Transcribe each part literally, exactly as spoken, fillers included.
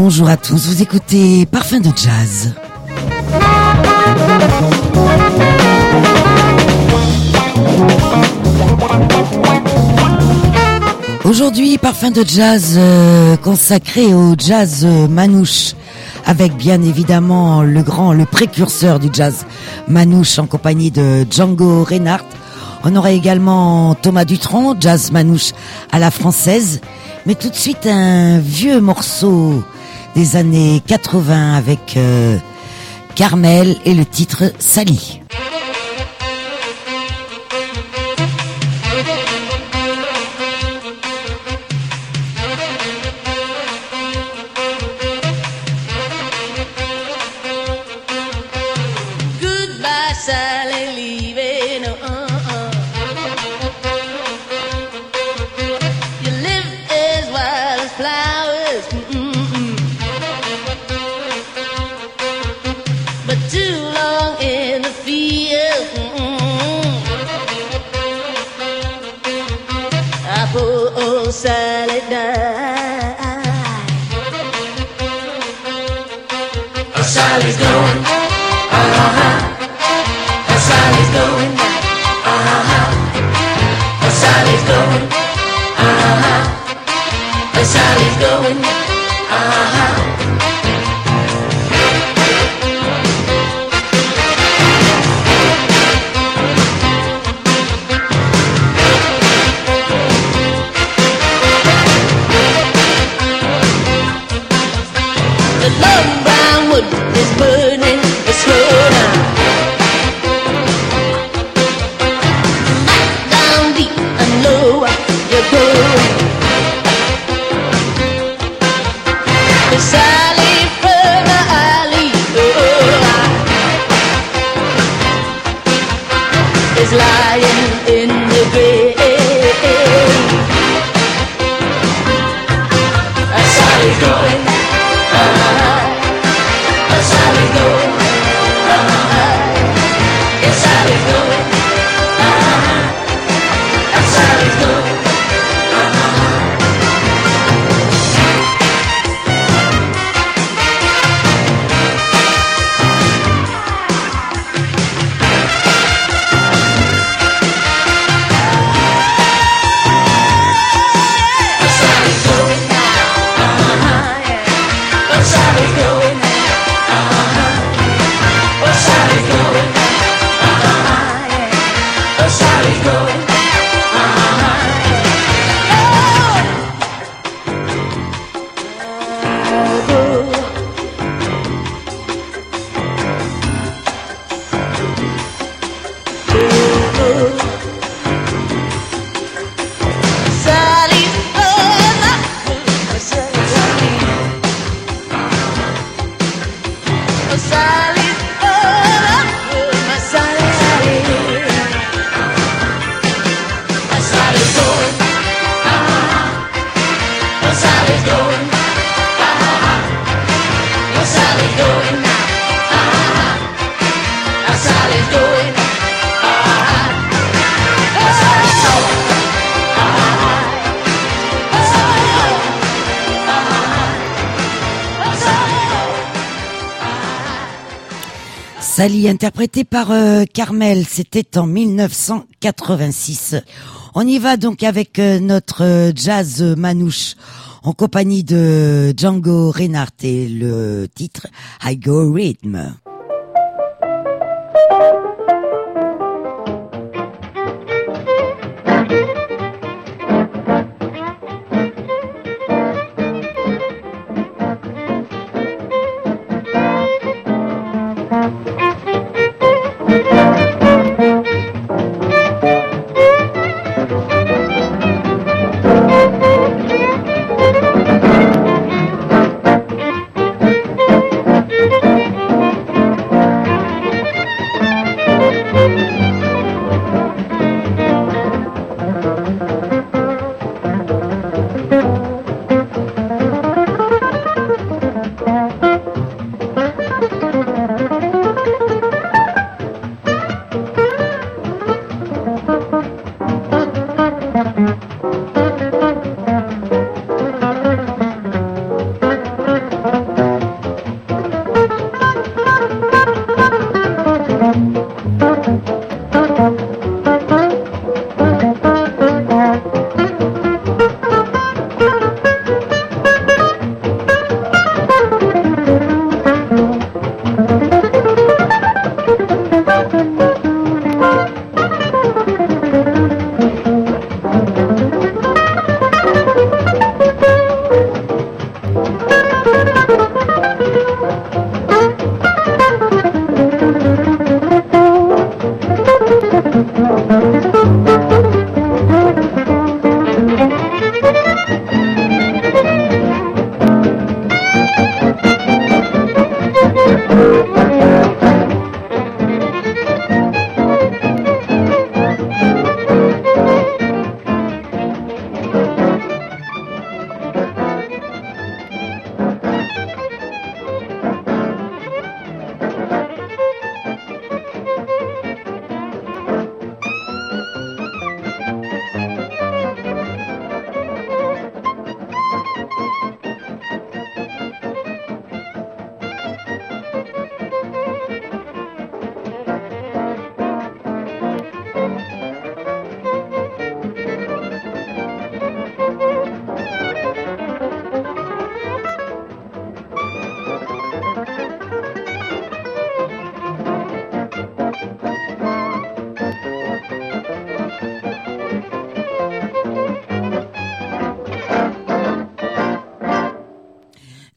Bonjour à tous, vous écoutez Parfum de Jazz. Aujourd'hui, Parfum de Jazz euh, consacré au jazz euh, manouche, avec bien évidemment le grand, le précurseur du jazz manouche en compagnie de Django Reinhardt. On aura également Thomas Dutronc, jazz manouche à la française. Mais tout de suite, un vieux morceau des années quatre-vingts avec euh, Carmel et le titre Sally. Goodbye, Sally, leaving. Uh-uh. You live as wild as flowers. Mm-mm-mm. But too long in the field. Mm-mm. I poor old Sally died. Oh, Sally's going. Uh-huh. Oh, Sally's going. Uh-huh. Oh, Sally's going. Uh-huh. Oh, Sally's going. Uh-huh. The long brown wood is burning slow now. Back down deep and low you go. The Sally from the alley, oh, is lying in the grave. Sally's going. Sally's going, uh-huh. Yes, Sally's going, uh-huh. And Sally's going, Sally's going, uh-huh. Yeah. Sally's going. Sally's going, uh-huh, yeah. Oh, Sally's going, uh-huh, Sally, interprétée par euh, Carmel, c'était en dix-neuf cent quatre-vingt-six. On y va donc avec euh, notre euh, jazz manouche en compagnie de Django Reinhardt et le titre I Go Rhythm.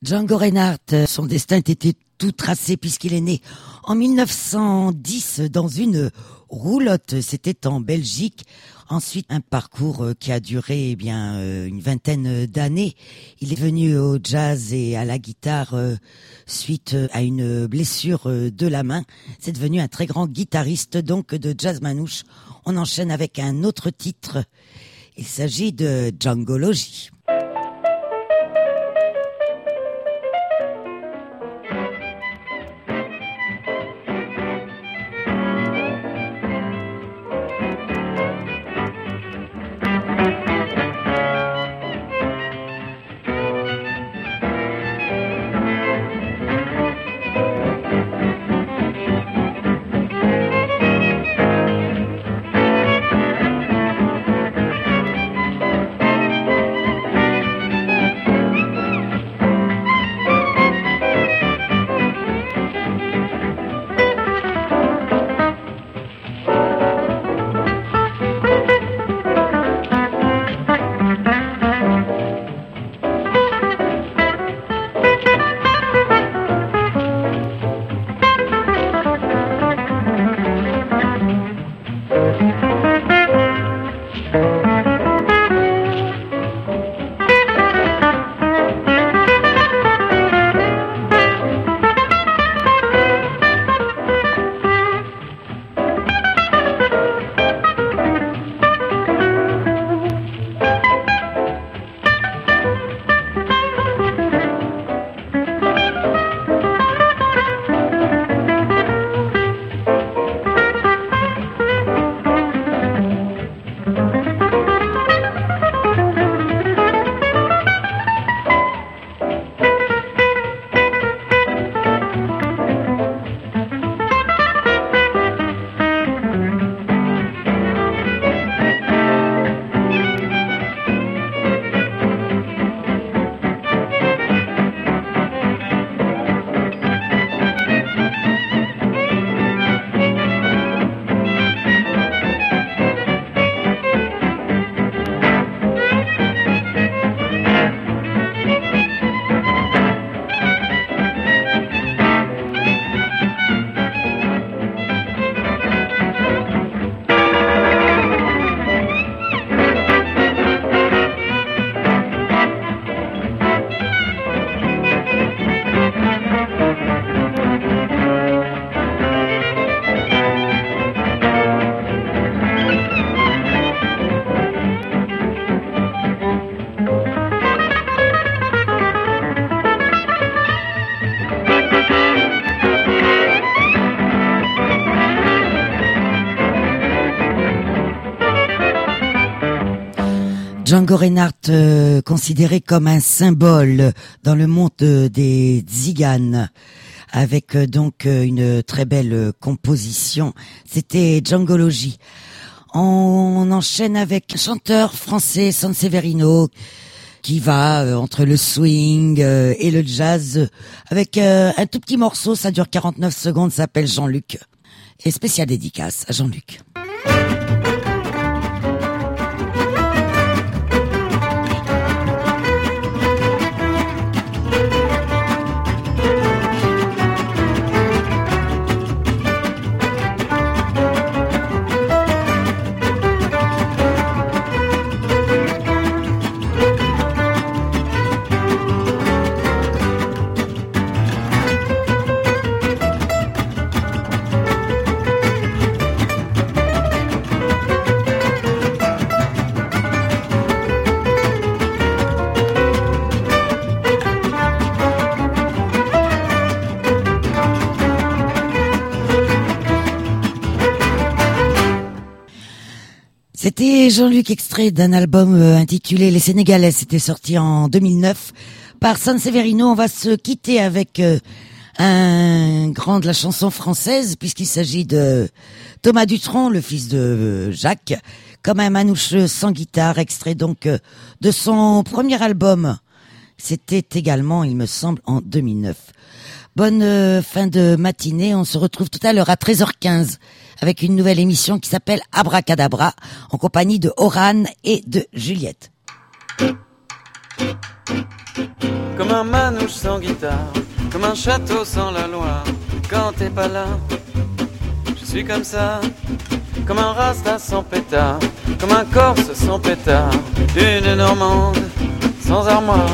Django Reinhardt, son destin était tout tracé puisqu'il est né en mille neuf cent dix dans une roulotte. C'était en Belgique. Ensuite, un parcours qui a duré eh bien une vingtaine d'années. Il est venu au jazz et à la guitare suite à une blessure de la main. C'est devenu un très grand guitariste donc de jazz manouche. On enchaîne avec un autre titre. Il s'agit de Djangology. Django Reinhardt, euh, considéré comme un symbole dans le monde euh, des tziganes, avec euh, donc euh, une très belle euh, composition. C'était Djangology. On enchaîne avec un chanteur français, Sanseverino, qui va euh, entre le swing euh, et le jazz, euh, avec euh, un tout petit morceau, ça dure quarante-neuf secondes, ça s'appelle Jean-Luc. Et spéciale dédicace à Jean-Luc. C'était Jean-Luc, extrait d'un album intitulé Les Sénégalais. C'était sorti en deux mille neuf par Sanseverino. On va se quitter avec euh, un grand de la chanson française, puisqu'il s'agit de Thomas Dutronc, le fils de Jacques, comme un manouche sans guitare, extrait donc euh, de son premier album. C'était également, il me semble, en deux mille neuf. Bonne euh, fin de matinée. On se retrouve tout à l'heure à treize heures quinze avec une nouvelle émission qui s'appelle Abracadabra, en compagnie de Oran et de Juliette. comme un manouche sans guitare, comme un château sans la Loire. Quand t'es pas là, je suis comme ça, comme un rasta sans pétard, comme un corse sans pétard, une normande sans armoire.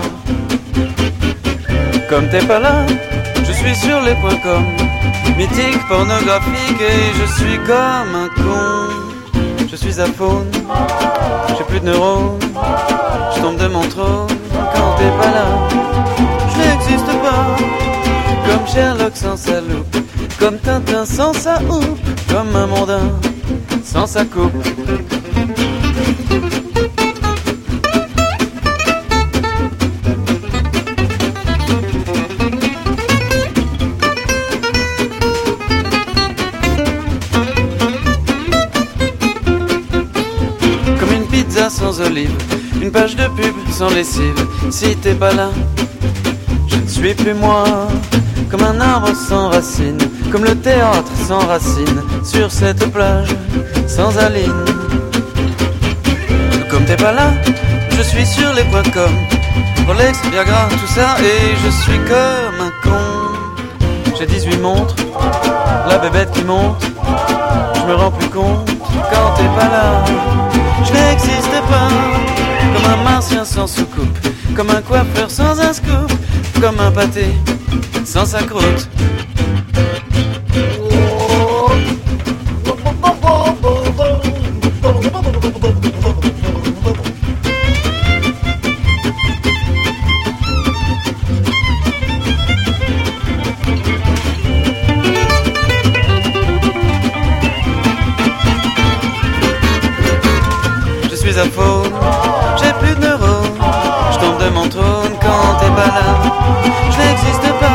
Comme t'es pas là, je suis sur les points com, mythique, pornographique, et je suis comme un con. Je suis à faune, j'ai plus de neurones, je tombe de mon trône. Quand t'es pas là, je n'existe pas, comme Sherlock sans sa loupe, comme Tintin sans sa houppe, comme un mondain sans sa coupe. Comme une pizza sans olive, une page de pub sans lessive. Si t'es pas là, je ne suis plus moi. Comme un arbre sans racines, comme le théâtre sans racines, sur cette plage sans Aline. Comme t'es pas là, je suis sur les points com, Rolex, Viagra, tout ça, et je suis comme un con. J'ai dix-huit montres, la bébête qui monte, je me rends plus compte. Quand t'es pas là, je n'existe pas, comme un martien sans soucoupe, comme un coiffeur sans un scoop, comme un pâté sans sa croûte. Je suis à faune, j'ai plus de neurones, je tombe de mon trône. Quand t'es pas là, je n'existe pas.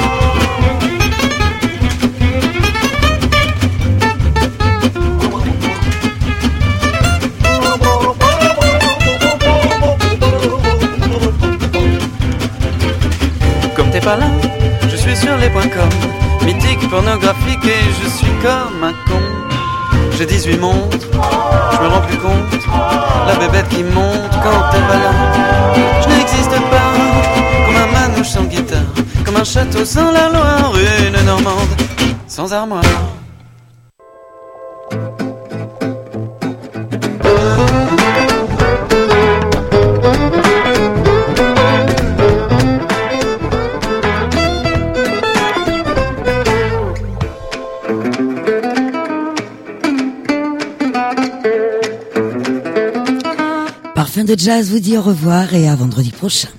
Comme t'es pas là, je suis sur les points com, mythique, pornographique, et je suis comme un con. J'ai dix-huit montres, je me rends plus compte, la bébête qui monte. Quand t'es pas là, je n'existe pas, comme un manouche sans guitare, comme un château sans la Loire, une normande sans armoire. Parfum de Jazz vous dit au revoir et à vendredi prochain.